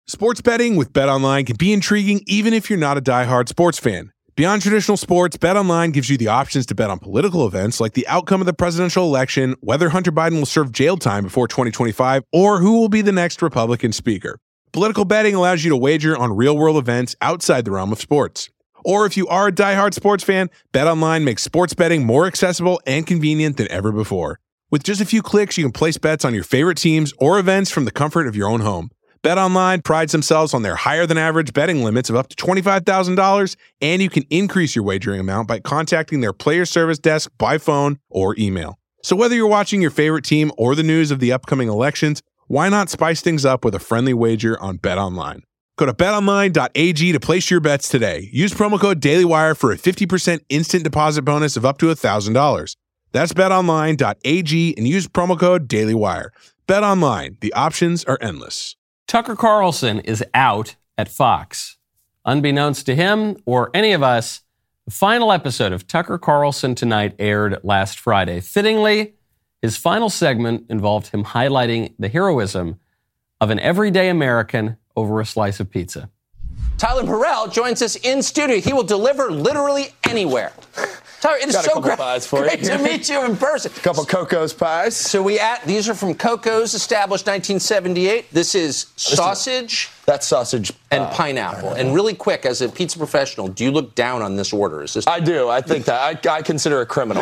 Sports betting with BetOnline can be intriguing even if you're not a diehard sports fan. Beyond traditional sports, BetOnline gives you the options to bet on political events like the outcome of the presidential election, whether Hunter Biden will serve jail time before 2025, or who will be the next Republican speaker. Political betting allows you to wager on real-world events outside the realm of sports. Or if you are a diehard sports fan, BetOnline makes sports betting more accessible and convenient than ever before. With just a few clicks, you can place bets on your favorite teams or events from the comfort of your own home. BetOnline prides themselves on their higher-than-average betting limits of up to $25,000, and you can increase your wagering amount by contacting their player service desk by phone or email. So whether you're watching your favorite team or the news of the upcoming elections, why not spice things up with a friendly wager on BetOnline? Go to betonline.ag to place your bets today. Use promo code DailyWire for a 50% instant deposit bonus of up to $1,000. That's betonline.ag and use promo code DailyWire. BetOnline, the options are endless. Tucker Carlson is out at Fox. Unbeknownst to him or any of us, the final episode of Tucker Carlson Tonight aired last Friday. Fittingly, his final segment involved him highlighting the heroism of an everyday American over a slice of pizza. Tyler Burrell joins us in studio. He will deliver literally anywhere. Tyler, it is so great to meet you in person. A couple Coco's pies. So these are from Coco's, established 1978. This is sausage. That's sausage. And pineapple. And really quick, as a pizza professional, do you look down on this order? Is this? I do. I think that. I consider a criminal.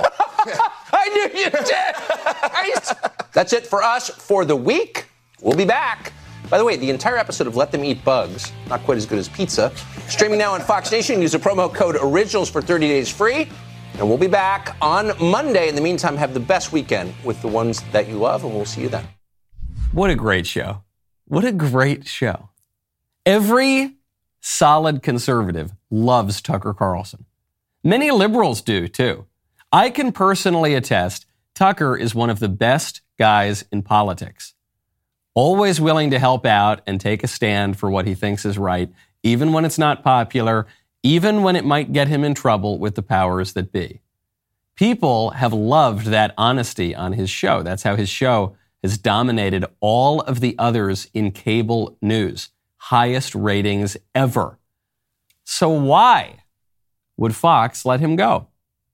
I knew you did. That's it for us for the week. We'll be back. By the way, the entire episode of Let Them Eat Bugs, not quite as good as pizza, streaming now on Fox Nation. Use the promo code ORIGINALS for 30 days free. And we'll be back on Monday. In the meantime, have the best weekend with the ones that you love, and we'll see you then. What a great show. What a great show. Every solid conservative loves Tucker Carlson. Many liberals do, too. I can personally attest Tucker is one of the best guys in politics. Always willing to help out and take a stand for what he thinks is right, even when it's not popular, even when it might get him in trouble with the powers that be. People have loved that honesty on his show. That's how his show has dominated all of the others in cable news. Highest ratings ever. So why would Fox let him go?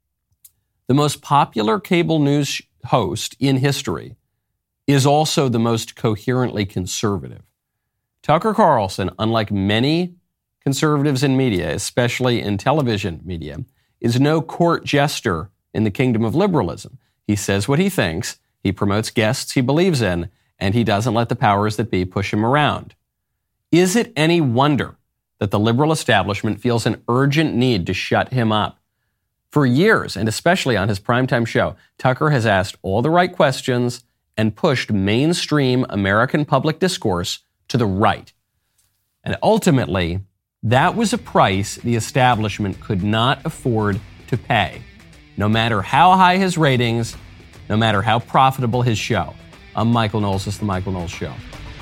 The most popular cable news host in history is also the most coherently conservative. Tucker Carlson, unlike many conservatives in media, especially in television media, is no court jester in the kingdom of liberalism. He says what he thinks, he promotes guests he believes in, and he doesn't let the powers that be push him around. Is it any wonder that the liberal establishment feels an urgent need to shut him up? For years, and especially on his primetime show, Tucker has asked all the right questions and pushed mainstream American public discourse to the right. And ultimately, that was a price the establishment could not afford to pay, no matter how high his ratings, no matter how profitable his show. I'm Michael Knowles. This is The Michael Knowles Show.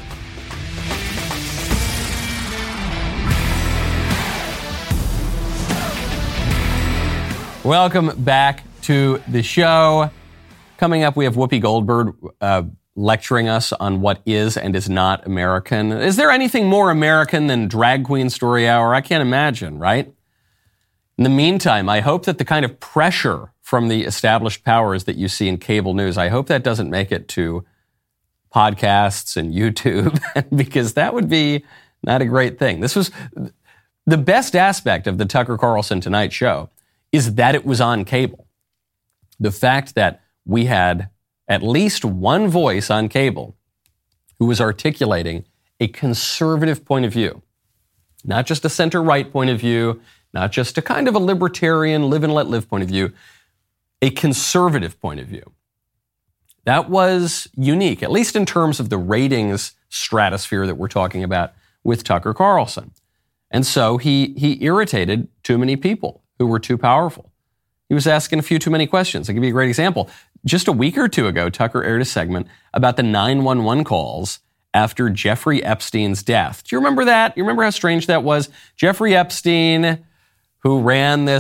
Welcome back to the show. Coming up, we have Whoopi Goldberg lecturing us on what is and is not American. Is there anything more American than Drag Queen Story Hour? I can't imagine, right? In the meantime, I hope that the kind of pressure from the established powers that you see in cable news, I hope that doesn't make it to podcasts and YouTube, because that would be not a great thing. This was the best aspect of the Tucker Carlson Tonight show is that it was on cable. The fact that we had at least one voice on cable who was articulating a conservative point of view, not just a center-right point of view, not just a kind of a libertarian live and let live point of view, a conservative point of view. That was unique, at least in terms of the ratings stratosphere that we're talking about with Tucker Carlson. And so he irritated too many people who were too powerful. He was asking a few too many questions. I'll give you a great example. Just a week or two ago, Tucker aired a segment about the 911 calls after Jeffrey Epstein's death. Do you remember that? You remember how strange that was? Jeffrey Epstein, who ran this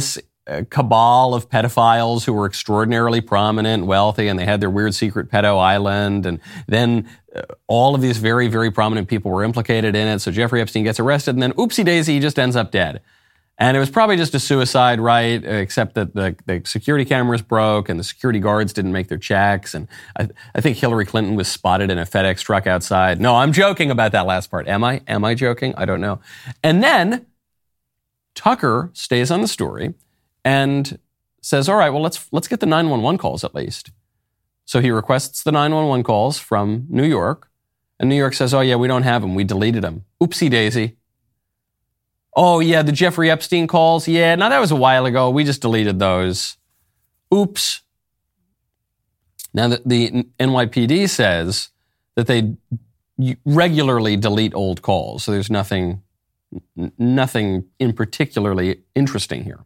cabal of pedophiles who were extraordinarily prominent, wealthy, and they had their weird secret pedo island. And then all of these very, very prominent people were implicated in it. So Jeffrey Epstein gets arrested, and then oopsie daisy, he just ends up dead. And it was probably just a suicide, right? Except that the security cameras broke and the security guards didn't make their checks. And I think Hillary Clinton was spotted in a FedEx truck outside. No, I'm joking about that last part. Am I? Am I joking? I don't know. And then Tucker stays on the story and says, all right, well, let's get the 911 calls at least. So he requests the 911 calls from New York. And New York says, oh, yeah, we don't have them. We deleted them. Oopsie daisy. Oh, yeah, the Jeffrey Epstein calls. Yeah, no, that was a while ago. We just deleted those. Oops. Now, the NYPD says that they regularly delete old calls. So there's nothing in particularly interesting here.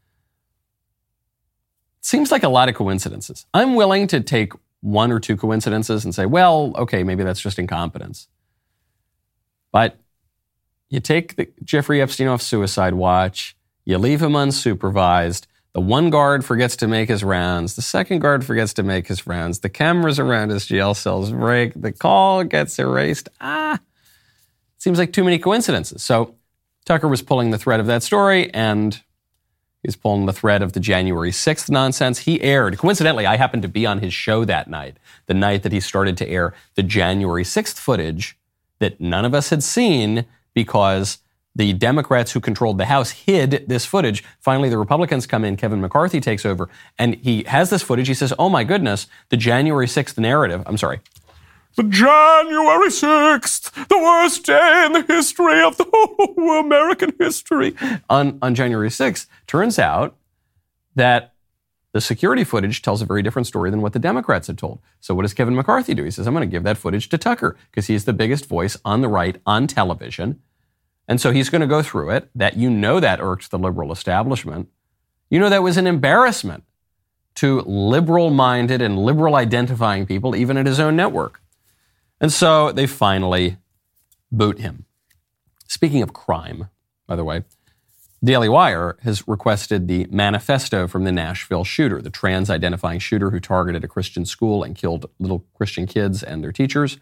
Seems like a lot of coincidences. I'm willing to take one or two coincidences and say, well, okay, maybe that's just incompetence. But you take the Jeffrey Epstein off suicide watch, you leave him unsupervised, the one guard forgets to make his rounds, the second guard forgets to make his rounds, the cameras around his jail cells break, the call gets erased. Seems like too many coincidences. So Tucker was pulling the thread of that story, and he's pulling the thread of the January 6th nonsense. He aired, coincidentally, I happened to be on his show that night, the night that he started to air the January 6th footage that none of us had seen, because the Democrats who controlled the House hid this footage. Finally, the Republicans come in, Kevin McCarthy takes over, and he has this footage. He says, oh my goodness, the January 6th narrative, the January 6th, the worst day in the history of the whole American history. On January 6th, turns out that the security footage tells a very different story than what the Democrats had told. So what does Kevin McCarthy do? He says, I'm going to give that footage to Tucker because he's the biggest voice on the right on television. And so he's going to go through it. That irked the liberal establishment. That was an embarrassment to liberal-minded and liberal-identifying people, even at his own network. And so they finally boot him. Speaking of crime, by the way, Daily Wire has requested the manifesto from the Nashville shooter, the trans-identifying shooter who targeted a Christian school and killed little Christian kids and their teachers.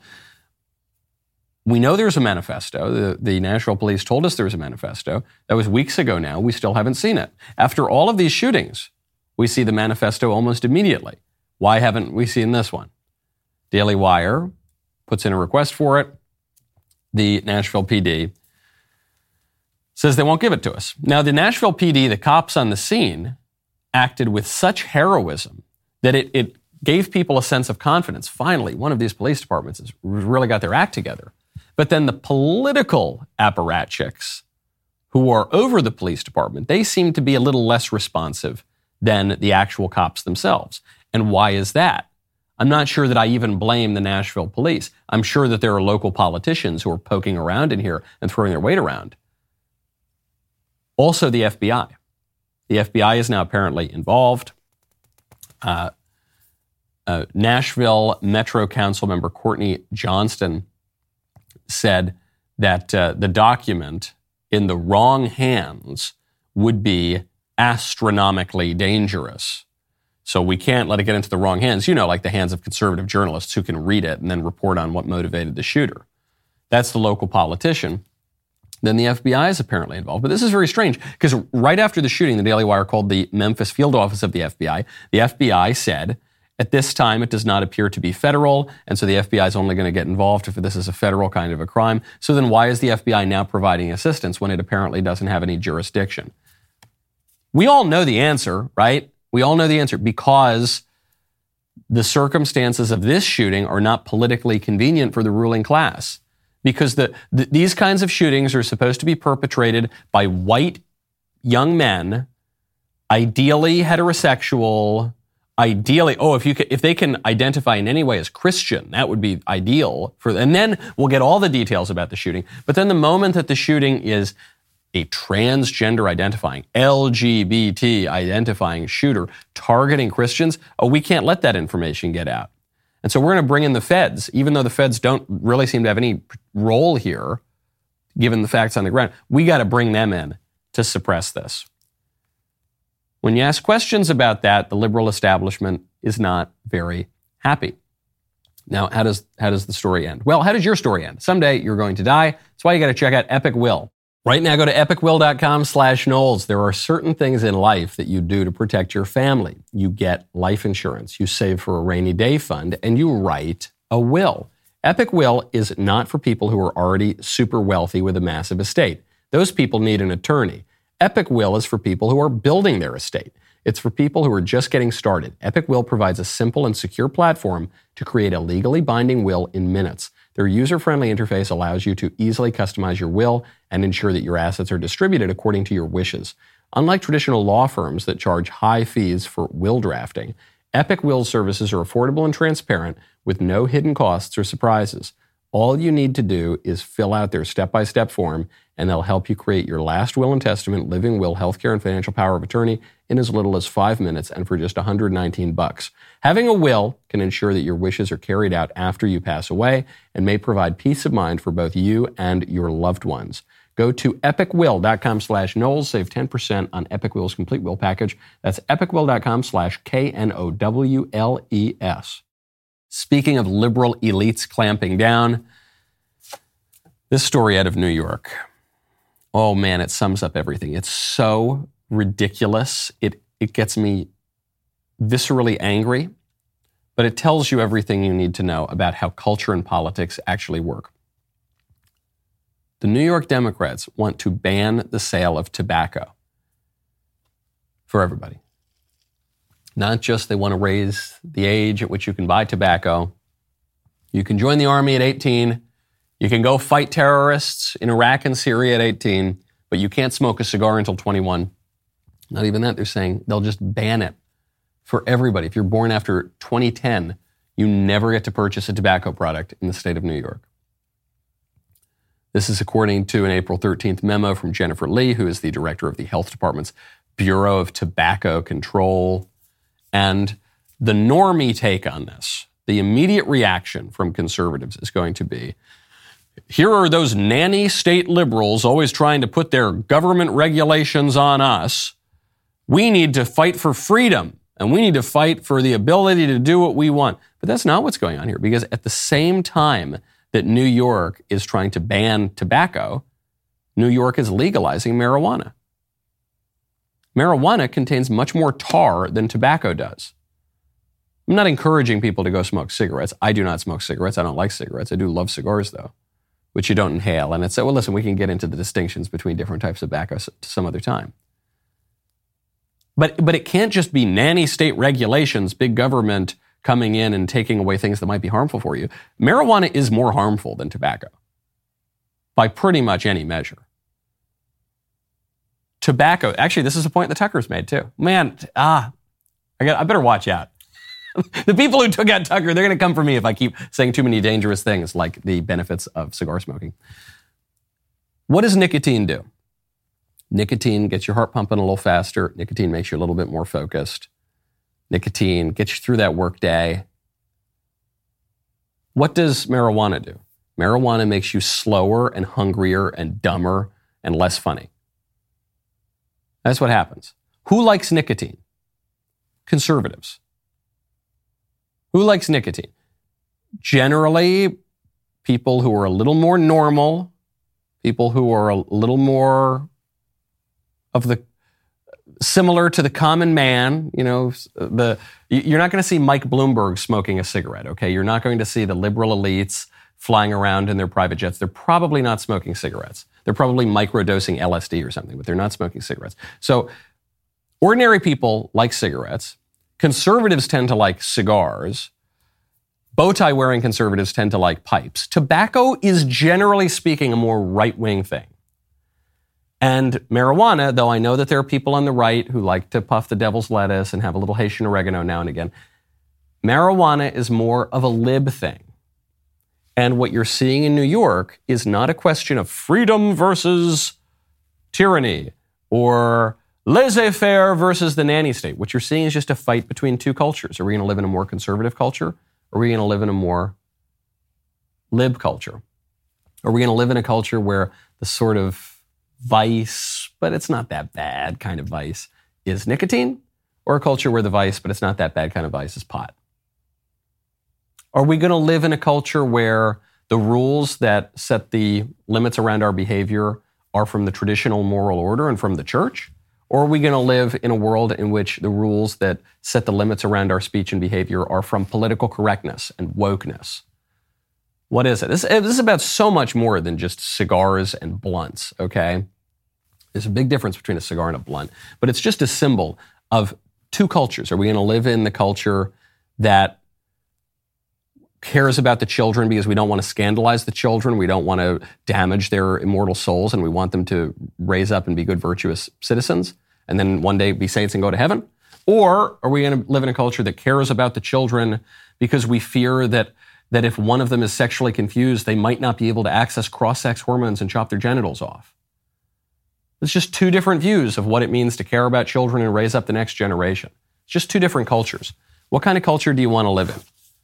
We know there's a manifesto. The Nashville police told us there was a manifesto. That was weeks ago now. We still haven't seen it. After all of these shootings, we see the manifesto almost immediately. Why haven't we seen this one? Daily Wire puts in a request for it. The Nashville PD says they won't give it to us. Now, the Nashville PD, the cops on the scene, acted with such heroism that it gave people a sense of confidence. Finally, one of these police departments has really got their act together. But then the political apparatchiks who are over the police department, they seem to be a little less responsive than the actual cops themselves. And why is that? I'm not sure that I even blame the Nashville police. I'm sure that there are local politicians who are poking around in here and throwing their weight around. Also, the FBI. The FBI is now apparently involved. Nashville Metro Council member Courtney Johnston said that the document in the wrong hands would be astronomically dangerous. So we can't let it get into the wrong hands, like the hands of conservative journalists who can read it and then report on what motivated the shooter. That's the local politician. Then the FBI is apparently involved. But this is very strange because right after the shooting, the Daily Wire called the Memphis field office of the FBI. The FBI said, at this time, it does not appear to be federal, and so the FBI is only going to get involved if this is a federal kind of a crime. So then why is the FBI now providing assistance when it apparently doesn't have any jurisdiction? We all know the answer, right? We all know the answer because the circumstances of this shooting are not politically convenient for the ruling class. Because these kinds of shootings are supposed to be perpetrated by white young men, ideally heterosexual, ideally, if they can identify in any way as Christian, that would be ideal and then we'll get all the details about the shooting. But then the moment that the shooting is a transgender identifying, LGBT identifying shooter targeting Christians, we can't let that information get out. And so we're going to bring in the feds, even though the feds don't really seem to have any role here, given the facts on the ground. We got to bring them in to suppress this. When you ask questions about that, the liberal establishment is not very happy. Now, how does the story end? Well, how does your story end? Someday you're going to die. That's why you got to check out Epic Will. Right now, go to epicwill.com/Knowles. There are certain things in life that you do to protect your family. You get life insurance, you save for a rainy day fund, and you write a will. Epic Will is not for people who are already super wealthy with a massive estate. Those people need an attorney. Epic Will is for people who are building their estate. It's for people who are just getting started. Epic Will provides a simple and secure platform to create a legally binding will in minutes. Their user-friendly interface allows you to easily customize your will and ensure that your assets are distributed according to your wishes. Unlike traditional law firms that charge high fees for will drafting, Epic Will services are affordable and transparent with no hidden costs or surprises. All you need to do is fill out their step-by-step form, and they'll help you create your last will and testament, living will, healthcare, and financial power of attorney in as little as 5 minutes and for just $119. Having a will can ensure that your wishes are carried out after you pass away and may provide peace of mind for both you and your loved ones. Go to epicwill.com/Knowles. Save 10% on Epic Will's complete will package. That's epicwill.com/KNOWLES. Speaking of liberal elites clamping down, this story out of New York. Oh man, it sums up everything. It's so ridiculous. It gets me viscerally angry, but it tells you everything you need to know about how culture and politics actually work. The New York Democrats want to ban the sale of tobacco for everybody. Not just they want to raise the age at which you can buy tobacco. You can join the army at 18. You can go fight terrorists in Iraq and Syria at 18, but you can't smoke a cigar until 21. Not even that. They're saying they'll just ban it for everybody. If you're born after 2010, you never get to purchase a tobacco product in the state of New York. This is according to an April 13th memo from Jennifer Lee, who is the director of the Health Department's Bureau of Tobacco Control. And the normie take on this, the immediate reaction from conservatives is going to be, here are those nanny state liberals always trying to put their government regulations on us. We need to fight for freedom, and we need to fight for the ability to do what we want. But that's not what's going on here, because at the same time that New York is trying to ban tobacco, New York is legalizing marijuana. Marijuana contains much more tar than tobacco does. I'm not encouraging people to go smoke cigarettes. I do not smoke cigarettes. I don't like cigarettes. I do love cigars, though, which you don't inhale. And it's, well, listen, we can get into the distinctions between different types of tobacco some other time. But it can't just be nanny state regulations, big government coming in and taking away things that might be harmful for you. Marijuana is more harmful than tobacco by pretty much any measure. Tobacco, actually, this is a point that Tucker's made too. Man, I better watch out. The people who took out Tucker, they're going to come for me if I keep saying too many dangerous things like the benefits of cigar smoking. What does nicotine do? Nicotine gets your heart pumping a little faster. Nicotine makes you a little bit more focused. Nicotine gets you through that work day. What does marijuana do? Marijuana makes you slower and hungrier and dumber and less funny. That's what happens. Who likes nicotine? Conservatives. Who likes nicotine? Generally, people who are a little more normal, people who are a little more of the similar to the common man. You know, you're not going to see Mike Bloomberg smoking a cigarette, okay? You're not going to see the liberal elites flying around in their private jets. They're probably not smoking cigarettes. They're probably microdosing LSD or something, but they're not smoking cigarettes. So ordinary people like cigarettes. Conservatives tend to like cigars. Bow tie wearing conservatives tend to like pipes. Tobacco is generally speaking a more right-wing thing. And marijuana, though I know that there are people on the right who like to puff the devil's lettuce and have a little Haitian oregano now and again, marijuana is more of a lib thing. And what you're seeing in New York is not a question of freedom versus tyranny or laissez-faire versus the nanny state. What you're seeing is just a fight between two cultures. Are we going to live in a more conservative culture? Or are we going to live in a more lib culture? Are we going to live in a culture where the sort of vice, but it's not that bad kind of vice, is nicotine, or a culture where the vice, but it's not that bad kind of vice, is pot? Are we going to live in a culture where the rules that set the limits around our behavior are from the traditional moral order and from the church? Or are we going to live in a world in which the rules that set the limits around our speech and behavior are from political correctness and wokeness? What is it? This is about so much more than just cigars and blunts, okay? There's a big difference between a cigar and a blunt, but it's just a symbol of two cultures. Are we going to live in the culture that cares about the children because we don't want to scandalize the children, we don't want to damage their immortal souls, and we want them to raise up and be good, virtuous citizens, and then one day be saints and go to heaven? Or are we going to live in a culture that cares about the children because we fear that if one of them is sexually confused, they might not be able to access cross-sex hormones and chop their genitals off? It's just two different views of what it means to care about children and raise up the next generation. It's just two different cultures. What kind of culture do you want to live in?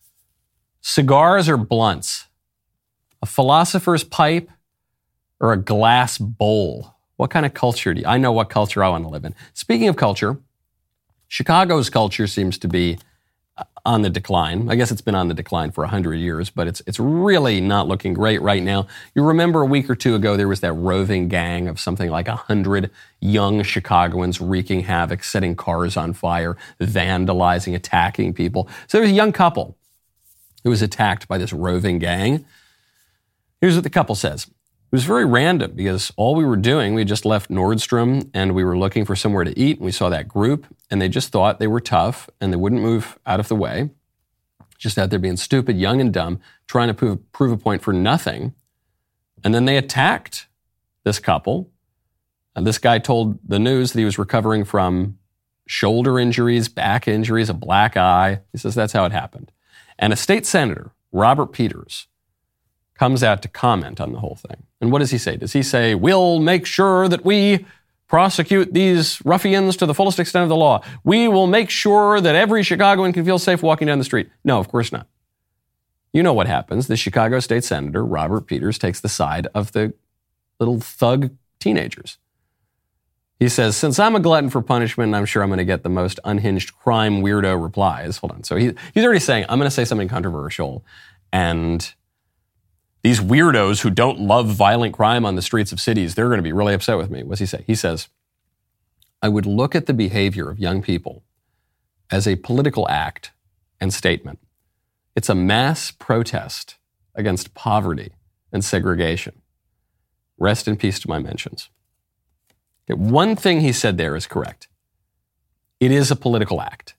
Cigars or blunts? A philosopher's pipe or a glass bowl? What kind of culture do you... I know what culture I want to live in. Speaking of culture, Chicago's culture seems to be on the decline. I guess it's been on the decline for 100 years, but it's really not looking great right now. You remember a week or two ago, there was that roving gang of something like 100 young Chicagoans wreaking havoc, setting cars on fire, vandalizing, attacking people. So there was a young couple who was attacked by this roving gang. Here's what the couple says. It was very random because all we were doing, we just left Nordstrom and we were looking for somewhere to eat, and we saw that group and they just thought they were tough and they wouldn't move out of the way. Just out there being stupid, young and dumb, trying to prove a point for nothing. And then they attacked this couple. And this guy told the news that he was recovering from shoulder injuries, back injuries, a black eye. He says that's how it happened. And a state senator, Robert Peters, comes out to comment on the whole thing. And what does he say? Does he say, we'll make sure that we prosecute these ruffians to the fullest extent of the law? We will make sure that every Chicagoan can feel safe walking down the street? No, of course not. You know what happens. The Chicago state senator, Robert Peters, takes the side of the little thug teenagers. He says, since I'm a glutton for punishment, I'm sure I'm going to get the most unhinged crime weirdo replies. Hold on. So he's already saying, I'm going to say something controversial, and these weirdos who don't love violent crime on the streets of cities, they're going to be really upset with me. What's he say? He says, I would look at the behavior of young people as a political act and statement. It's a mass protest against poverty and segregation. Rest in peace to my mentions. Okay, one thing he said there is correct. It is a political act.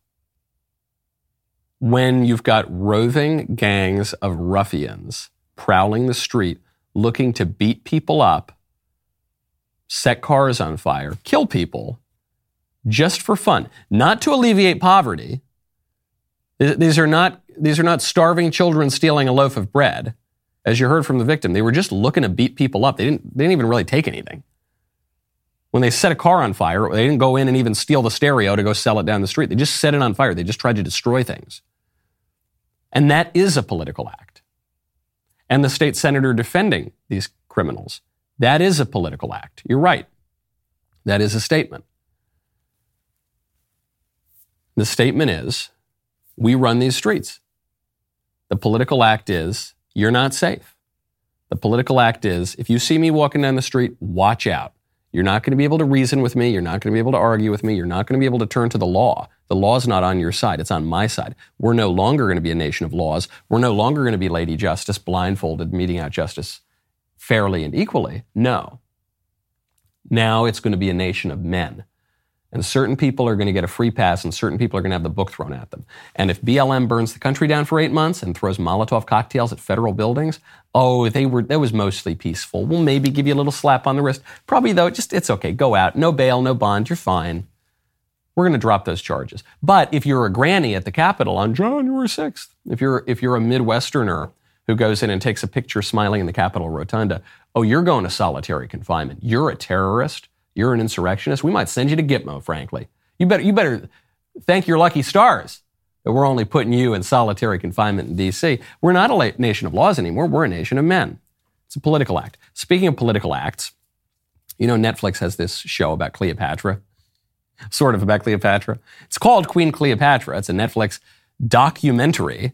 When you've got roving gangs of ruffians prowling the street, looking to beat people up, set cars on fire, kill people, just for fun, not to alleviate poverty. These are not starving children stealing a loaf of bread. As you heard from the victim, they were just looking to beat people up. They didn't even really take anything. When they set a car on fire, they didn't go in and even steal the stereo to go sell it down the street. They just set it on fire. They just tried to destroy things. And that is a political act. And the state senator defending these criminals, that is a political act. You're right. That is a statement. The statement is, we run these streets. The political act is, you're not safe. The political act is, if you see me walking down the street, watch out. You're not going to be able to reason with me. You're not going to be able to argue with me. You're not going to be able to turn to the law. The law's not on your side. It's on my side. We're no longer going to be a nation of laws. We're no longer going to be Lady Justice, blindfolded, meting out justice fairly and equally. No. Now it's going to be a nation of men. And certain people are going to get a free pass, and certain people are going to have the book thrown at them. And if BLM burns the country down for 8 months and throws Molotov cocktails at federal buildings, that was mostly peaceful. We'll maybe give you a little slap on the wrist. Probably, though, it's okay. Go out. No bail, no bond. You're fine. We're going to drop those charges. But if you're a granny at the Capitol on January 6th, if you're a Midwesterner who goes in and takes a picture smiling in the Capitol Rotunda, you're going to solitary confinement. You're a terrorist. You're an insurrectionist. We might send you to Gitmo, frankly. You better thank your lucky stars that we're only putting you in solitary confinement in D.C. We're not a nation of laws anymore. We're a nation of men. It's a political act. Speaking of political acts, Netflix has this show about Cleopatra. sort of, about Cleopatra. It's called Queen Cleopatra. It's a Netflix documentary.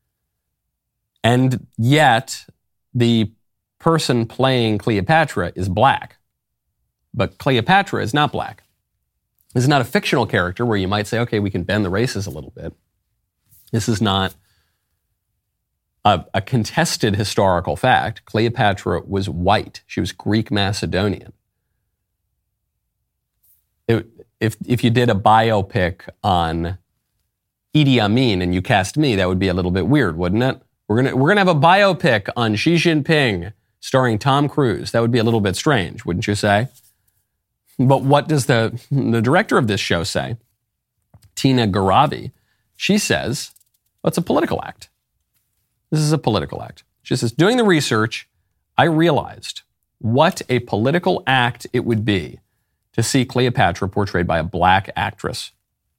And yet, the person playing Cleopatra is black. But Cleopatra is not black. This is not a fictional character where you might say, okay, we can bend the races a little bit. This is not a contested historical fact. Cleopatra was white. She was Greek Macedonian. If you did a biopic on Idi Amin and you cast me, that would be a little bit weird, wouldn't it? We're gonna have a biopic on Xi Jinping starring Tom Cruise. That would be a little bit strange, wouldn't you say? But what does the director of this show say? Tina Garavi. She says, well, it's a political act. This is a political act. She says, doing the research, I realized what a political act it would be to see Cleopatra portrayed by a black actress.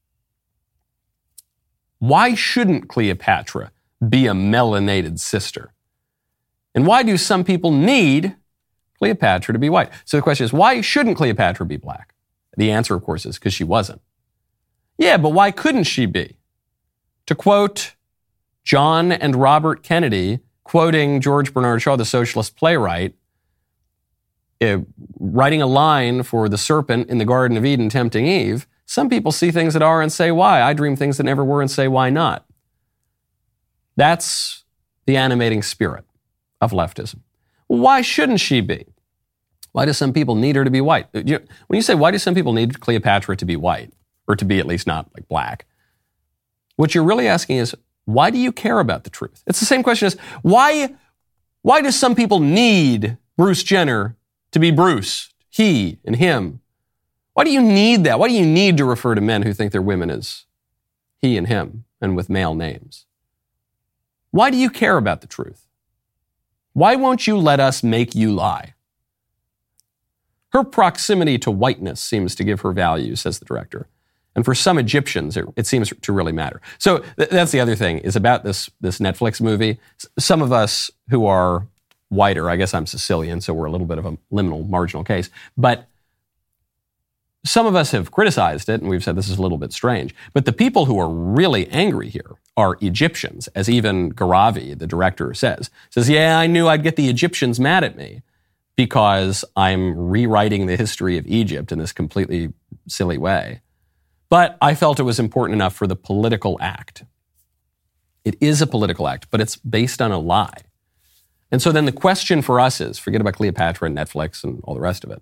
Why shouldn't Cleopatra be a melanated sister? And why do some people need Cleopatra to be white? So the question is, why shouldn't Cleopatra be black? The answer, of course, is because she wasn't. Yeah, but why couldn't she be? To quote John and Robert Kennedy, quoting George Bernard Shaw, the socialist playwright, writing a line for the serpent in the Garden of Eden tempting Eve, some people see things that are and say why. I dream things that never were and say why not. That's the animating spirit of leftism. Why shouldn't she be? Why do some people need her to be white? When you say, why do some people need Cleopatra to be white, or to be at least not like black, what you're really asking is, why do you care about the truth? It's the same question as, why do some people need Bruce Jenner to be Bruce, he and him? Why do you need that? Why do you need to refer to men who think they're women as he and him and with male names? Why do you care about the truth? Why won't you let us make you lie? Her proximity to whiteness seems to give her value, says the director. And for some Egyptians, it seems to really matter. So that's the other thing, is about this Netflix movie. Some of us who are whiter, I guess I'm Sicilian, so we're a little bit of a liminal, marginal case, but some of us have criticized it, and we've said this is a little bit strange. But the people who are really angry here are Egyptians, as even Garavi, the director, says, yeah, I knew I'd get the Egyptians mad at me because I'm rewriting the history of Egypt in this completely silly way. But I felt it was important enough for the political act. It is a political act, but it's based on a lie. And so then the question for us is, forget about Cleopatra and Netflix and all the rest of it.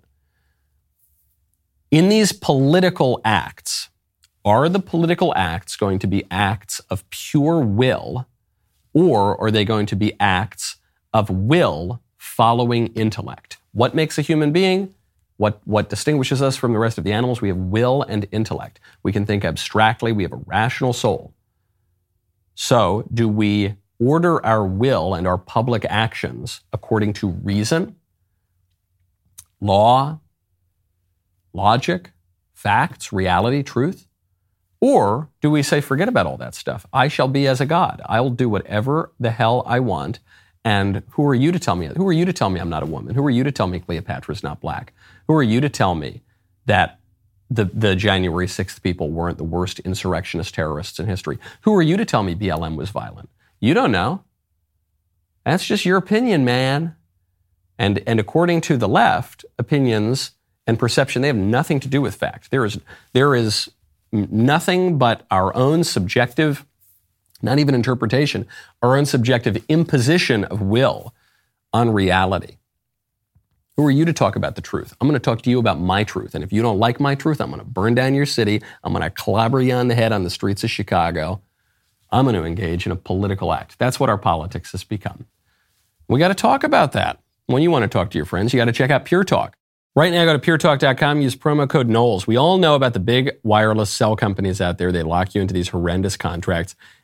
In these political acts, are the political acts going to be acts of pure will, or are they going to be acts of will following intellect? What makes a human being? What distinguishes us from the rest of the animals? We have will and intellect. We can think abstractly. We have a rational soul. So do we order our will and our public actions according to reason, law, logic, facts, reality, truth? Or do we say, forget about all that stuff. I shall be as a god. I'll do whatever the hell I want. And who are you to tell me? Who are you to tell me I'm not a woman? Who are you to tell me Cleopatra is not black? Who are you to tell me that the January 6th people weren't the worst insurrectionist terrorists in history? Who are you to tell me BLM was violent? You don't know. That's just your opinion, man. And according to the left, opinions and perception, they have nothing to do with fact. There is nothing but our own subjective, not even interpretation, our own subjective imposition of will on reality. Who are you to talk about the truth? I'm going to talk to you about my truth. And if you don't like my truth, I'm going to burn down your city. I'm going to clobber you on the head on the streets of Chicago. I'm going to engage in a political act. That's what our politics has become. We got to talk about that. When you want to talk to your friends, you got to check out Pure Talk. Right now, go to puretalk.com, use promo code Knowles. We all know about the big wireless cell companies out there. They lock you into these horrendous contracts,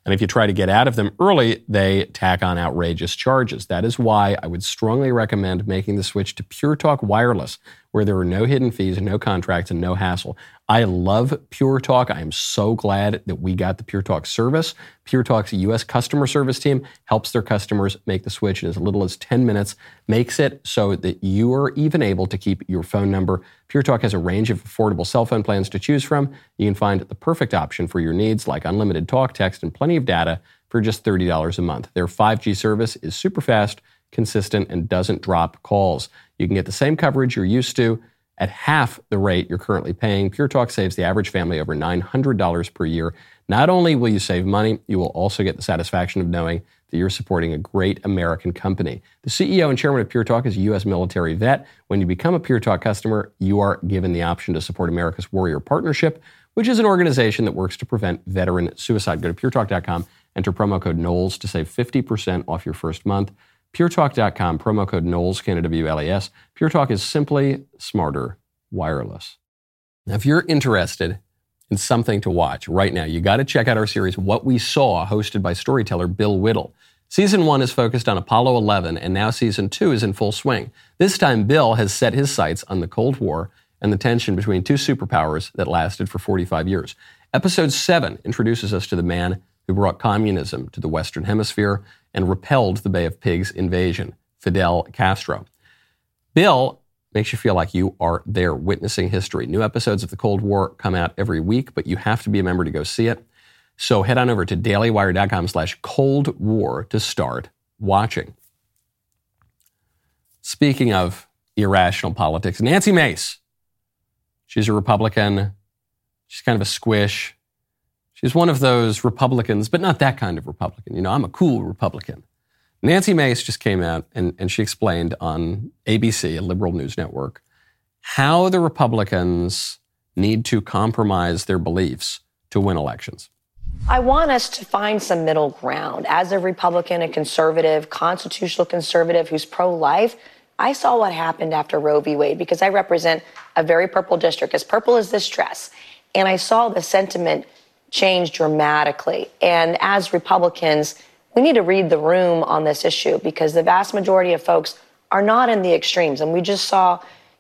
And if you try to get out of them early, they tack on outrageous charges. That is why I would strongly recommend making the switch to Pure Talk Wireless, where there are no hidden fees, no contracts, and no hassle. I love Pure Talk. I am so glad that we got the Pure Talk service. Pure Talk's U.S. customer service team helps their customers make the switch in as little as 10 minutes, makes it so that you are even able to keep your phone number. Pure Talk has a range of affordable cell phone plans to choose from. You can find the perfect option for your needs, like unlimited talk, text, and plenty of data for just $30 a month. Their 5G service is super fast, consistent, and doesn't drop calls. You can get the same coverage you're used to at half the rate you're currently paying. Pure Talk saves the average family over $900 per year. Not only will you save money, you will also get the satisfaction of knowing that you're supporting a great American company. The CEO and chairman of Pure Talk is a U.S. military vet. When you become a Pure Talk customer, you are given the option to support America's Warrior Partnership, which is an organization that works to prevent veteran suicide. Go to puretalk.com, enter promo code Knowles to save 50% off your first month. PureTalk.com, promo code Knowles, K-N-W-L-E-S. Pure Talk is simply smarter wireless. Now, if you're interested in something to watch right now, you got to check out our series, What We Saw, hosted by storyteller Bill Whittle. Season 1 is focused on Apollo 11, and now Season 2 is in full swing. This time, Bill has set his sights on the Cold War and the tension between two superpowers that lasted for 45 years. Episode 7 introduces us to the man who brought communism to the Western Hemisphere and repelled the Bay of Pigs invasion, Fidel Castro. Bill makes you feel like you are there witnessing history. New episodes of The Cold War come out every week, but you have to be a member to go see it. So head on over to dailywire.com/Cold War to start watching. Speaking of irrational politics, Nancy Mace. She's a Republican. She's kind of a squish. She's one of those Republicans, but not that kind of Republican. You know, I'm a cool Republican. Nancy Mace just came out and she explained on ABC, a liberal news network, how the Republicans need to compromise their beliefs to win elections. I want us to find some middle ground. As a Republican, a conservative, constitutional conservative who's pro-life, I saw what happened after Roe v. Wade because I represent a very purple district, as purple as this dress. And I saw the sentiment change dramatically. And as Republicans, we need to read the room on this issue because the vast majority of folks are not in the extremes. And we just saw,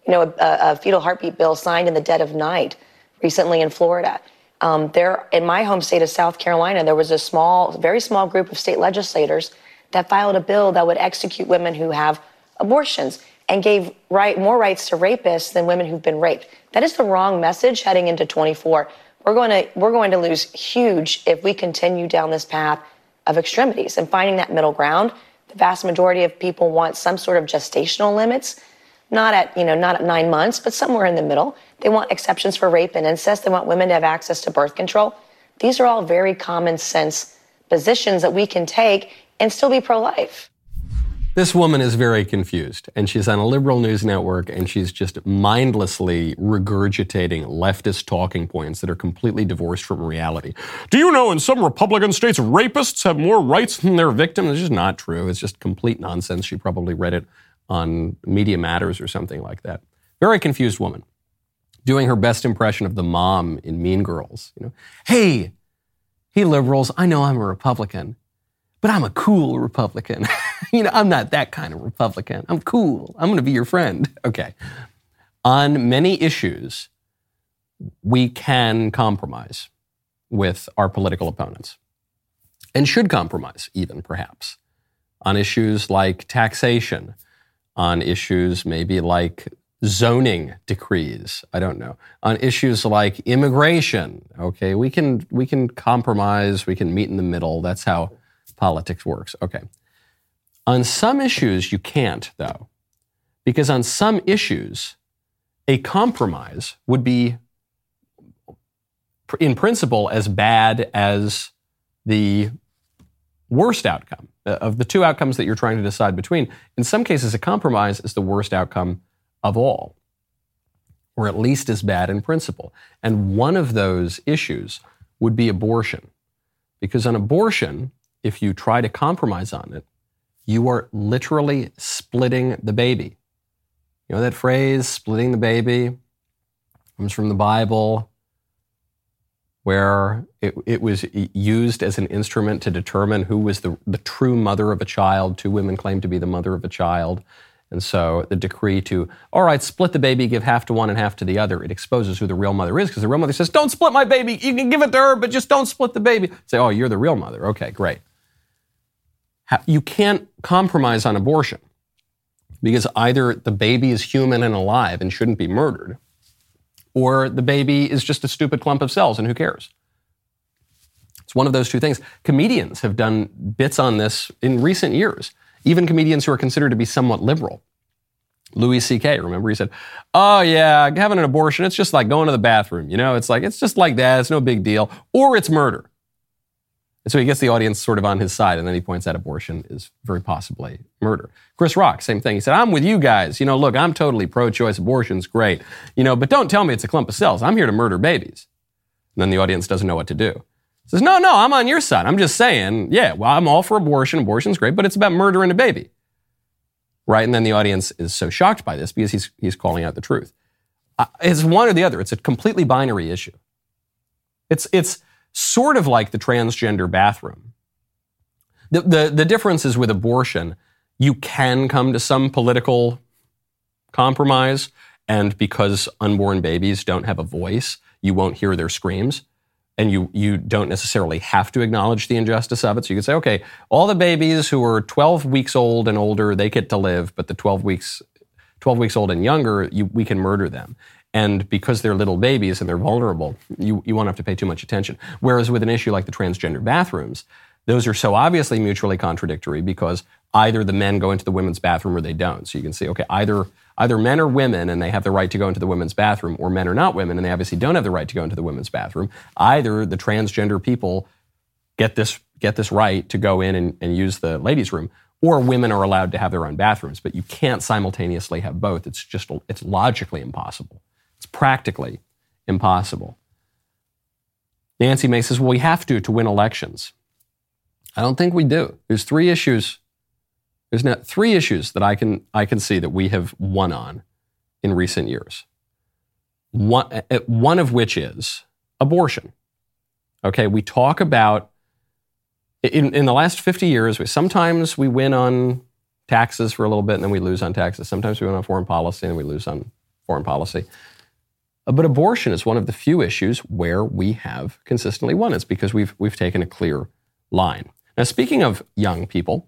a fetal heartbeat bill signed in the dead of night recently in Florida. There, in my home state of South Carolina, there was a very small group of state legislators that filed a bill that would execute women who have abortions and gave more rights to rapists than women who've been raped. That is the wrong message heading into 24. We're going to lose huge if we continue down this path of extremities and finding that middle ground. The vast majority of people want some sort of gestational limits, not at 9 months, but somewhere in the middle. They want exceptions for rape and incest. They want women to have access to birth control. These are all very common sense positions that we can take and still be pro-life. This woman is very confused, and she's on a liberal news network, and she's just mindlessly regurgitating leftist talking points that are completely divorced from reality. Do you know in some Republican states, rapists have more rights than their victims? It's just not true. It's just complete nonsense. She probably read it on Media Matters or something like that. Very confused woman, doing her best impression of the mom in Mean Girls. Hey, liberals, I know I'm a Republican, but I'm a cool Republican. I'm not that kind of Republican. I'm cool. I'm going to be your friend. Okay. On many issues, we can compromise with our political opponents and should compromise even, perhaps, on issues like taxation, on issues maybe like zoning decrees. I don't know. On issues like immigration. Okay. We can compromise. We can meet in the middle. That's how politics works. Okay. On some issues, you can't, though, because on some issues, a compromise would be, in principle, as bad as the worst outcome. Of the two outcomes that you're trying to decide between, in some cases, a compromise is the worst outcome of all, or at least as bad in principle. And one of those issues would be abortion, because on abortion, if you try to compromise on it, you are literally splitting the baby. You know that phrase, splitting the baby, comes from the Bible. where it was used as an instrument to determine who was the true mother of a child. Two women claimed to be the mother of a child. And so the decree to, all right, split the baby, give half to one and half to the other, it exposes who the real mother is, because the real mother says, don't split my baby. You can give it to her, but just don't split the baby. Say, oh, you're the real mother. Okay, great. You can't compromise on abortion, because either the baby is human and alive and shouldn't be murdered, or the baby is just a stupid clump of cells and who cares? It's one of those two things. Comedians have done bits on this in recent years, even comedians who are considered to be somewhat liberal. Louis C.K., remember, he said, oh yeah, having an abortion, it's just like going to the bathroom. It's just like that. It's no big deal. Or it's murder. And so he gets the audience sort of on his side, and then he points out abortion is very possibly murder. Chris Rock, same thing. He said, I'm with you guys. Look, I'm totally pro-choice. Abortion's great. But don't tell me it's a clump of cells. I'm here to murder babies. And then the audience doesn't know what to do. He says, no, I'm on your side. I'm just saying, yeah, well, I'm all for abortion. Abortion's great, but it's about murdering a baby. Right? And then the audience is so shocked by this because he's calling out the truth. It's one or the other. It's a completely binary issue. It's sort of like the transgender bathroom. The difference is with abortion, you can come to some political compromise, and because unborn babies don't have a voice, you won't hear their screams, and you don't necessarily have to acknowledge the injustice of it. So you can say, okay, all the babies who are 12 weeks old and older, they get to live, but the 12 weeks old and younger, we can murder them. And because they're little babies and they're vulnerable, you won't have to pay too much attention. Whereas with an issue like the transgender bathrooms, those are so obviously mutually contradictory because either the men go into the women's bathroom or they don't. So you can see, okay, either men are women and they have the right to go into the women's bathroom, or men are not women and they obviously don't have the right to go into the women's bathroom. Either the transgender people get this right to go in and use the ladies' room, or women are allowed to have their own bathrooms. But you can't simultaneously have both. It's logically impossible. It's practically impossible. Nancy Mace says, well, we have to win elections. I don't think we do. There's three issues. There's now three issues that I can see that we have won on in recent years. One of which is abortion. Okay, we talk about, in the last 50 years, sometimes we win on taxes for a little bit and then we lose on taxes. Sometimes we win on foreign policy and we lose on foreign policy. But abortion is one of the few issues where we have consistently won. It's because we've taken a clear line. Now, speaking of young people,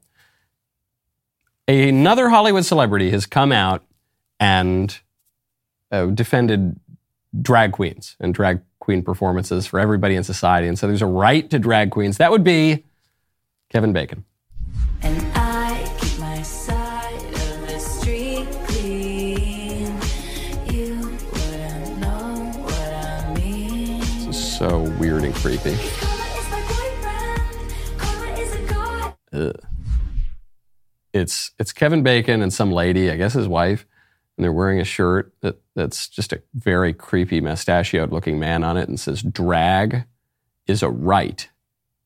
another Hollywood celebrity has come out and defended drag queens and drag queen performances for everybody in society. And so there's a right to drag queens. That would be Kevin Bacon. And I keep my side of the street clean. You wouldn't know what I mean. This is so weird and creepy. It's Kevin Bacon and some lady, I guess his wife, and they're wearing a shirt that's just a very creepy mustachioed looking man on it and says, drag is a right. It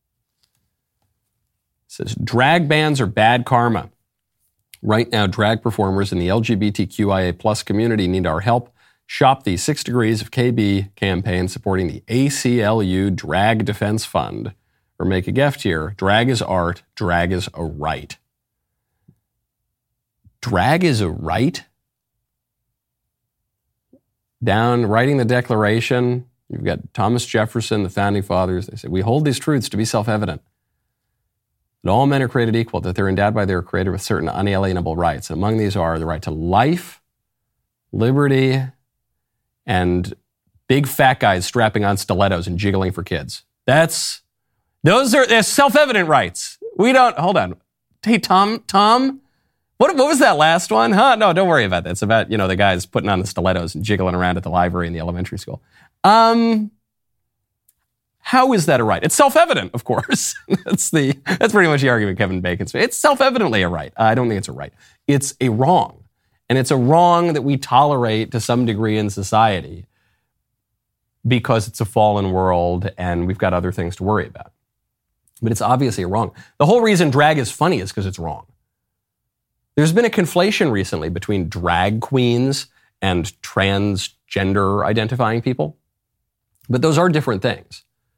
says, drag bans are bad karma. Right now, drag performers in the LGBTQIA plus community need our help. Shop the 6 Degrees of KB campaign supporting the ACLU Drag Defense Fund. Or make a gift here. Drag is art. Drag is a right. Drag is a right? Down writing the Declaration, you've got Thomas Jefferson, the Founding Fathers. They say, we hold these truths to be self-evident. That all men are created equal, that they're endowed by their Creator with certain unalienable rights. And among these are the right to life, liberty, and big fat guys strapping on stilettos and jiggling for kids. They're self-evident rights. Hold on. Hey, Tom, what was that last one? Huh? No, don't worry about that. It's about, the guys putting on the stilettos and jiggling around at the library in the elementary school. How is that a right? It's self-evident, of course. That's pretty much the argument Kevin Bacon's made. It's self-evidently a right. I don't think it's a right. It's a wrong. And it's a wrong that we tolerate to some degree in society because it's a fallen world and we've got other things to worry about. But it's obviously a wrong. The whole reason drag is funny is because it's wrong. There's been a conflation recently between drag queens and transgender identifying people. But those are different things.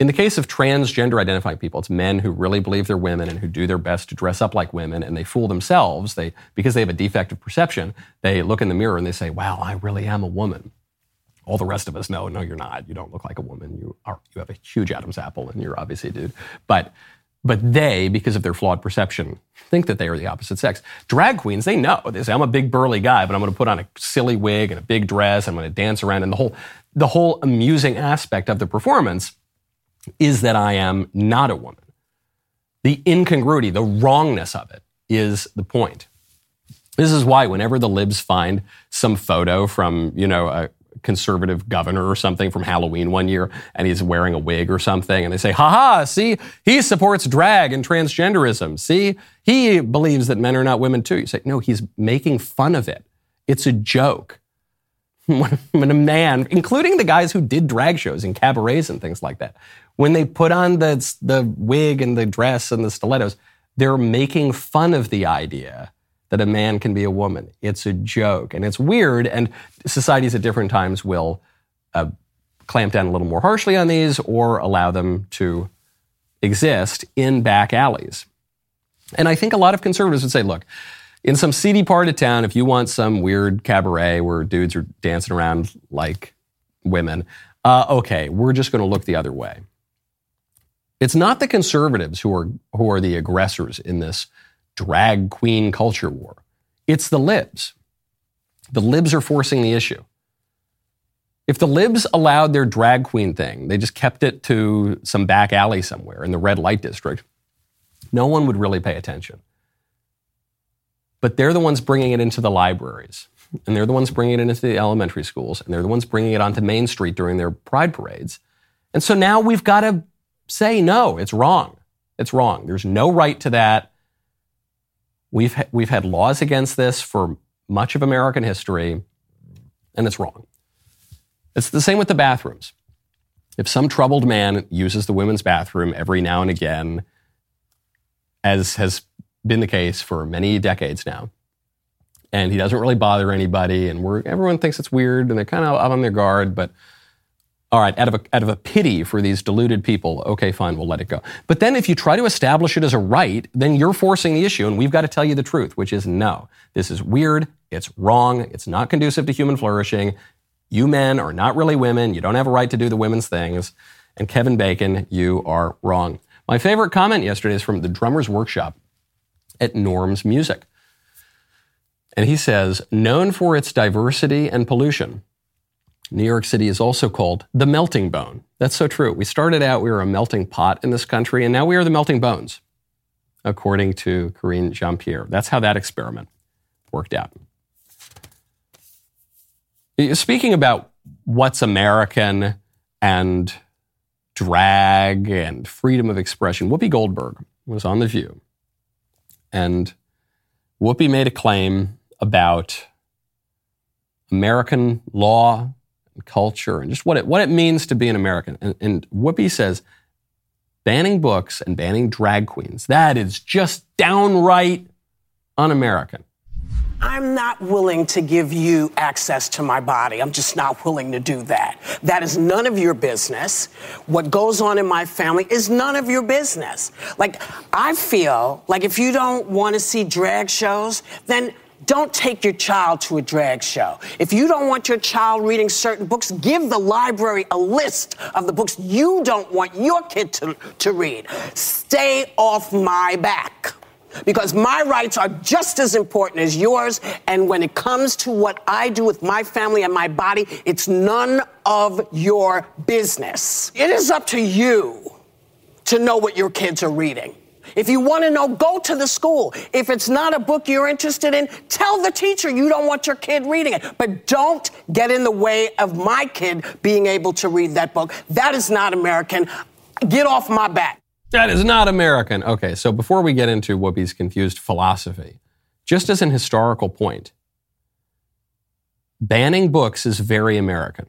In the case of transgender identifying people, it's men who really believe they're women and who do their best to dress up like women, and they fool themselves. Because they have a defective perception, they look in the mirror and they say, wow, I really am a woman. All the rest of us know, no, you're not. You don't look like a woman. You have a huge Adam's apple, and you're obviously a dude. But they, because of their flawed perception, think that they are the opposite sex. Drag queens, they know. They say, I'm a big burly guy, but I'm going to put on a silly wig and a big dress. I'm going to dance around. And the whole amusing aspect of the performance is that I am not a woman. The incongruity, the wrongness of it is the point. This is why whenever the libs find some photo from, a conservative governor or something from Halloween one year, and he's wearing a wig or something, and they say, ha, see, he supports drag and transgenderism. See, he believes that men are not women too. You say, no, he's making fun of it. It's a joke. When a man, including the guys who did drag shows and cabarets and things like that, when they put on the wig and the dress and the stilettos, they're making fun of the idea that a man can be a woman. It's a joke, and it's weird, and societies at different times will clamp down a little more harshly on these or allow them to exist in back alleys. And I think a lot of conservatives would say, look, in some seedy part of town, if you want some weird cabaret where dudes are dancing around like women, okay, we're just going to look the other way. It's not the conservatives who are the aggressors in this drag queen culture war. It's the libs. The libs are forcing the issue. If the libs allowed their drag queen thing, they just kept it to some back alley somewhere in the red light district, no one would really pay attention. But they're the ones bringing it into the libraries, and they're the ones bringing it into the elementary schools, and they're the ones bringing it onto Main Street during their pride parades. And so now we've got to say, no, it's wrong. It's wrong. There's no right to that. We've had laws against this for much of American history, and it's wrong. It's the same with the bathrooms. If some troubled man uses the women's bathroom every now and again, as has been the case for many decades now, and he doesn't really bother anybody, and everyone thinks it's weird, and they're kind of out on their guard, but all right, out of a pity for these deluded people, okay, fine, we'll let it go. But then if you try to establish it as a right, then you're forcing the issue, and we've got to tell you the truth, which is no, this is weird, it's wrong, it's not conducive to human flourishing, you men are not really women, you don't have a right to do the women's things, and Kevin Bacon, you are wrong. My favorite comment yesterday is from the Drummers Workshop at Norm's Music. And he says, known for its diversity and pollution, New York City is also called the melting bone. That's so true. We started out, we were a melting pot in this country, and now we are the melting bones, according to Karine Jean-Pierre. That's how that experiment worked out. Speaking about what's American and drag and freedom of expression, Whoopi Goldberg was on The View, and Whoopi made a claim about American law and culture and just what it means to be an American. And Whoopi says, banning books and banning drag queens, that is just downright un-American. I'm not willing to give you access to my body. I'm just not willing to do that. That is none of your business. What goes on in my family is none of your business. Like, I feel like if you don't want to see drag shows, then don't take your child to a drag show. If you don't want your child reading certain books, give the library a list of the books you don't want your kid to read. Stay off my back. Because my rights are just as important as yours, and when it comes to what I do with my family and my body, it's none of your business. It is up to you to know what your kids are reading. If you want to know, go to the school. If it's not a book you're interested in, tell the teacher you don't want your kid reading it. But don't get in the way of my kid being able to read that book. That is not American. Get off my back. That is not American. Okay, so before we get into Whoopi's confused philosophy, just as an historical point, banning books is very American.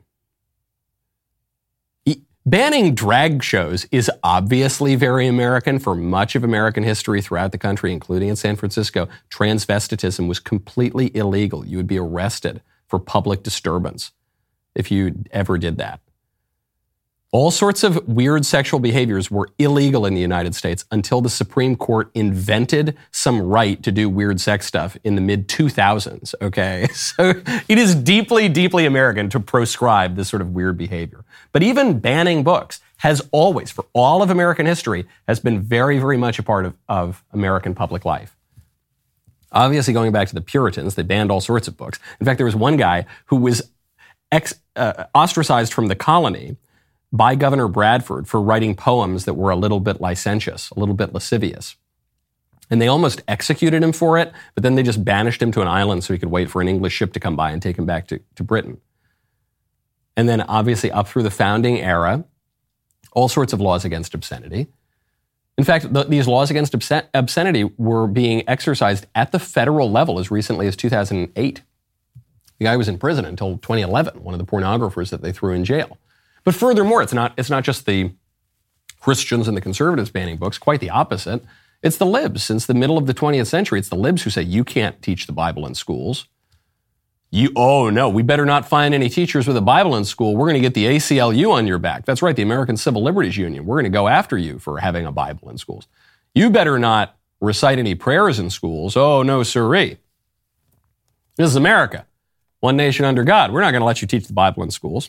Banning drag shows is obviously very American. For much of American history throughout the country, including in San Francisco, transvestitism was completely illegal. You would be arrested for public disturbance if you ever did that. All sorts of weird sexual behaviors were illegal in the United States until the Supreme Court invented some right to do weird sex stuff in the mid-2000s, okay? So it is deeply, deeply American to proscribe this sort of weird behavior. But even banning books has always, for all of American history, has been very, very much a part of American public life. Obviously, going back to the Puritans, they banned all sorts of books. In fact, there was one guy who was ostracized from the colony by Governor Bradford for writing poems that were a little bit licentious, a little bit lascivious. And they almost executed him for it, but then they just banished him to an island so he could wait for an English ship to come by and take him back to Britain. And then obviously up through the founding era, all sorts of laws against obscenity. In fact, these laws against obscenity were being exercised at the federal level as recently as 2008. The guy was in prison until 2011, one of the pornographers that they threw in jail. But furthermore, it's not just the Christians and the conservatives banning books, quite the opposite. It's the libs. Since the middle of the 20th century, it's the libs who say, you can't teach the Bible in schools. Oh no, we better not find any teachers with a Bible in school. We're going to get the ACLU on your back. That's right, the American Civil Liberties Union. We're going to go after you for having a Bible in schools. You better not recite any prayers in schools. Oh no, sirree. This is America. One nation under God. We're not going to let you teach the Bible in schools.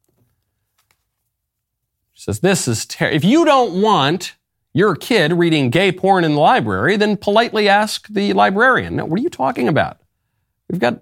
She says, this is if you don't want your kid reading gay porn in the library, then politely ask the librarian. Now, what are you talking about? We've got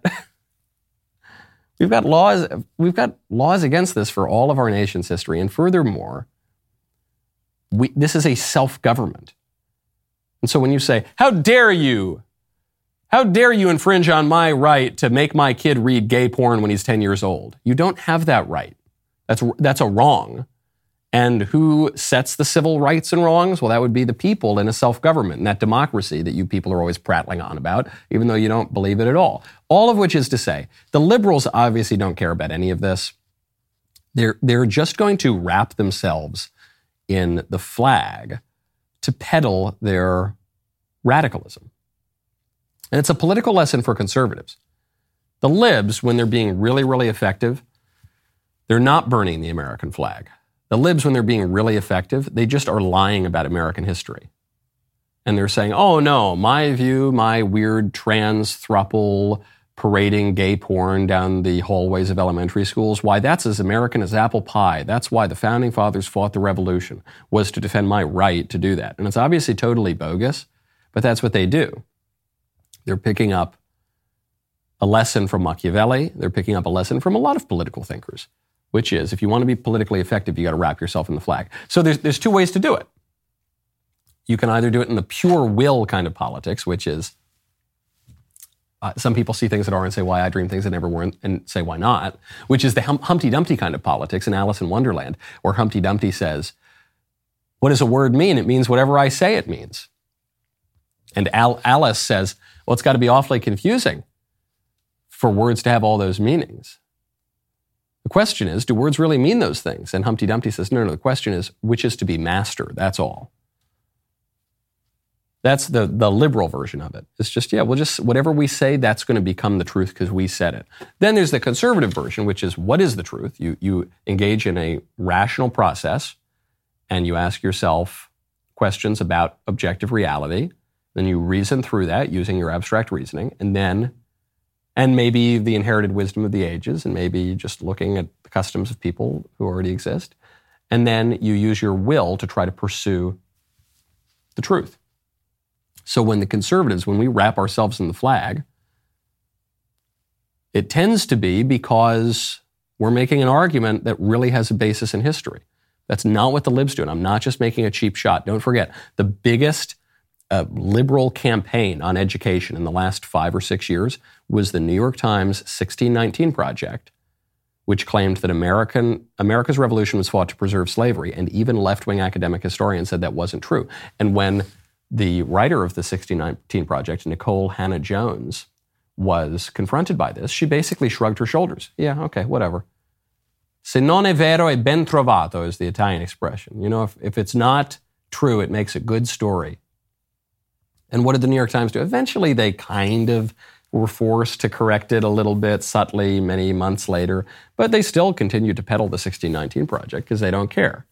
laws against this for all of our nation's history. And furthermore, this is a self-government. And so when you say, how dare you infringe on my right to make my kid read gay porn when he's 10 years old? You don't have that right. That's a wrong. And who sets the civil rights and wrongs? Well, that would be the people in a self-government, and that democracy that you people are always prattling on about, even though you don't believe it at all. All of which is to say, the liberals obviously don't care about any of this. They're just going to wrap themselves in the flag to peddle their radicalism. And it's a political lesson for conservatives. The libs, when they're being really, really effective, they're not burning the American flag. The libs, when they're being really effective, they just are lying about American history. And they're saying, oh no, my view, my weird trans throuple parading gay porn down the hallways of elementary schools, why that's as American as apple pie. That's why the founding fathers fought the revolution, was to defend my right to do that. And it's obviously totally bogus, but that's what they do. They're picking up a lesson from Machiavelli. They're picking up a lesson from a lot of political thinkers, which is, if you want to be politically effective, you got to wrap yourself in the flag. So there's two ways to do it. You can either do it in the pure will kind of politics, which is, some people see things that are and say, why I dream things that never were, and say, why not? Which is the Humpty Dumpty kind of politics in Alice in Wonderland, where Humpty Dumpty says, what does a word mean? It means whatever I say it means. And Alice says, well, it's got to be awfully confusing for words to have all those meanings. The question is, do words really mean those things? And Humpty Dumpty says, no, the question is, which is to be master? That's all. That's the liberal version of it. It's just, whatever we say, that's going to become the truth because we said it. Then there's the conservative version, which is, what is the truth? You engage in a rational process and you ask yourself questions about objective reality. Then you reason through that using your abstract reasoning, and maybe the inherited wisdom of the ages, and maybe just looking at the customs of people who already exist. And then you use your will to try to pursue the truth. So when we wrap ourselves in the flag, it tends to be because we're making an argument that really has a basis in history. That's not what the libs do, and I'm not just making a cheap shot. Don't forget, the biggest liberal campaign on education in the last 5 or 6 years was the New York Times 1619 Project, which claimed that America's revolution was fought to preserve slavery, and even left-wing academic historians said that wasn't true. And when the writer of the 1619 Project, Nicole Hannah-Jones, was confronted by this, she basically shrugged her shoulders. Yeah, okay, whatever. Se non è vero è ben trovato is the Italian expression. You know, if it's not true, it makes a good story. And what did the New York Times do? Eventually, they kind of were forced to correct it a little bit subtly many months later, but they still continue to peddle the 1619 Project because they don't care.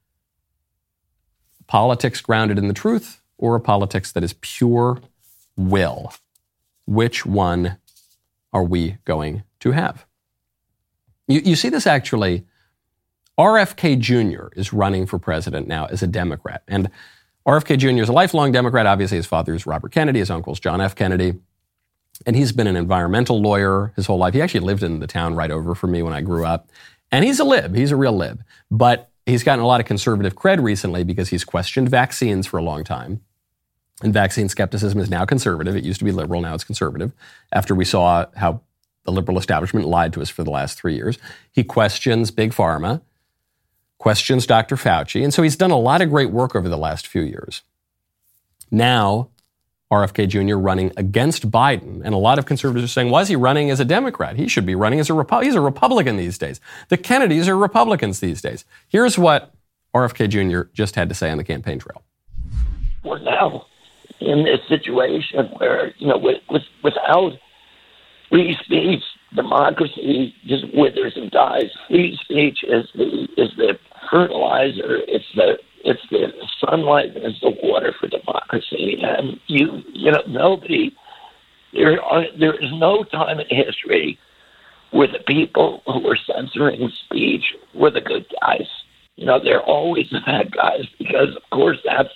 Politics grounded in the truth or a politics that is pure will? Which one are we going to have? You see this actually. RFK Jr. is running for president now as a Democrat. And RFK Jr. is a lifelong Democrat. Obviously, his father is Robert Kennedy. His uncle is John F. Kennedy. And he's been an environmental lawyer his whole life. He actually lived in the town right over from me when I grew up. And he's a lib. He's a real lib. But he's gotten a lot of conservative cred recently because he's questioned vaccines for a long time. And vaccine skepticism is now conservative. It used to be liberal. Now it's conservative. After we saw how the liberal establishment lied to us for the last 3 years. He questions Big Pharma, questions Dr. Fauci. And so he's done a lot of great work over the last few years. Now, RFK Jr. running against Biden. And a lot of conservatives are saying, why is he running as a Democrat? He should be running as a Republican. He's a Republican these days. The Kennedys are Republicans these days. Here's what RFK Jr. just had to say on the campaign trail. We're now in this situation where, without free speech, democracy just withers and dies. Free speech is the fertilizer. It's the sunlight and it's the water for democracy. And nobody. There is no time in history where the people who were censoring speech were the good guys. They're always the bad guys because, of course, that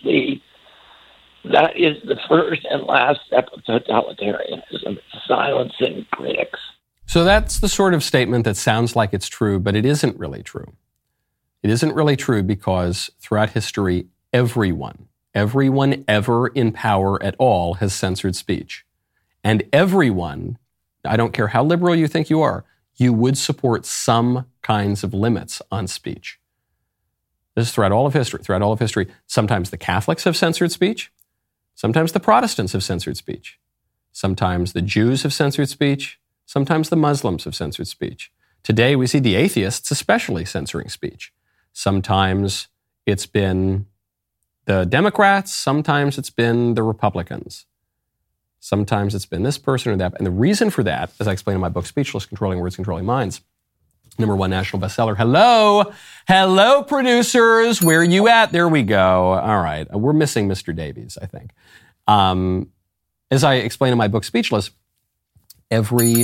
is the first and last step of totalitarianism, silencing critics. So that's the sort of statement that sounds like it's true, but it isn't really true. It isn't really true because throughout history, everyone ever in power at all has censored speech. And everyone, I don't care how liberal you think you are, you would support some kinds of limits on speech. This is throughout all of history. Sometimes the Catholics have censored speech. Sometimes the Protestants have censored speech. Sometimes the Jews have censored speech. Sometimes the Muslims have censored speech. Today, we see the atheists especially censoring speech. Sometimes it's been the Democrats. Sometimes it's been the Republicans. Sometimes it's been this person or that. And the reason for that, as I explain in my book, Speechless, Controlling Words, Controlling Minds, #1 national bestseller. Hello, producers. Where are you at? There we go. All right. We're missing Mr. Davies, I think. As I explain in my book, Speechless, every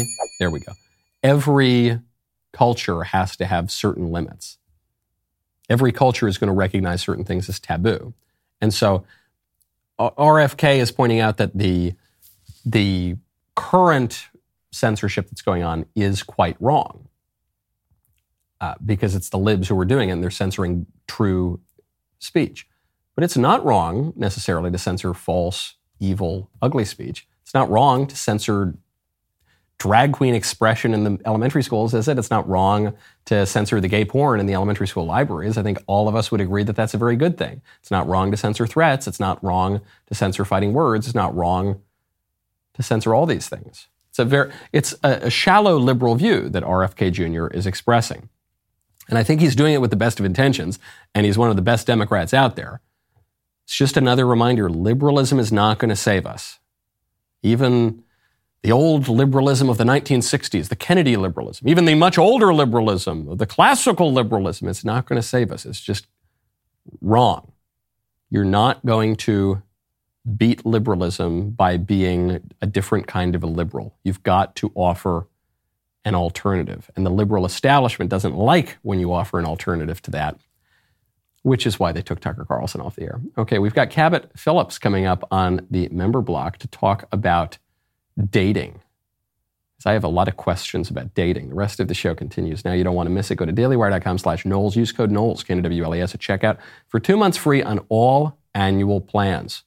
culture has to have certain limits. Every culture is going to recognize certain things as taboo. And so RFK is pointing out that the current censorship that's going on is quite wrong because it's the libs who are doing it and they're censoring true speech. But it's not wrong necessarily to censor false, evil, ugly speech. It's not wrong to censor drag queen expression in the elementary schools, is it? It's not wrong to censor the gay porn in the elementary school libraries. I think all of us would agree that that's a very good thing. It's not wrong to censor threats. It's not wrong to censor fighting words. It's not wrong to censor all these things. It's a shallow liberal view that RFK Jr. is expressing. And I think he's doing it with the best of intentions, and he's one of the best Democrats out there. It's just another reminder, liberalism is not going to save us. Even the old liberalism of the 1960s, the Kennedy liberalism, even the much older liberalism, the classical liberalism, it's not going to save us. It's just wrong. You're not going to beat liberalism by being a different kind of a liberal. You've got to offer an alternative. And the liberal establishment doesn't like when you offer an alternative to that, which is why they took Tucker Carlson off the air. Okay, we've got Cabot Phillips coming up on the member block to talk about dating. I have a lot of questions about dating. The rest of the show continues. Now you don't want to miss it. Go to dailywire.com/Knowles. Use code Knowles, KNWLES at checkout for 2 months free on all annual plans.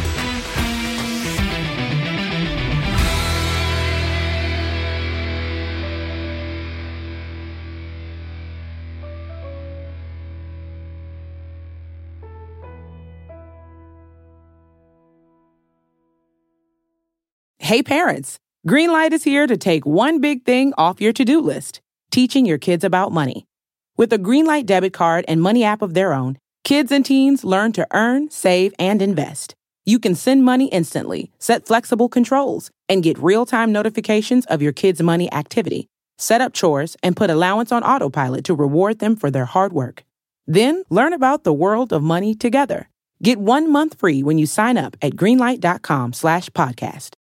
Hey parents, Greenlight is here to take one big thing off your to-do list, teaching your kids about money. With a Greenlight debit card and money app of their own, kids and teens learn to earn, save, and invest. You can send money instantly, set flexible controls, and get real-time notifications of your kids' money activity. Set up chores and put allowance on autopilot to reward them for their hard work. Then learn about the world of money together. Get 1 month free when you sign up at greenlight.com/podcast.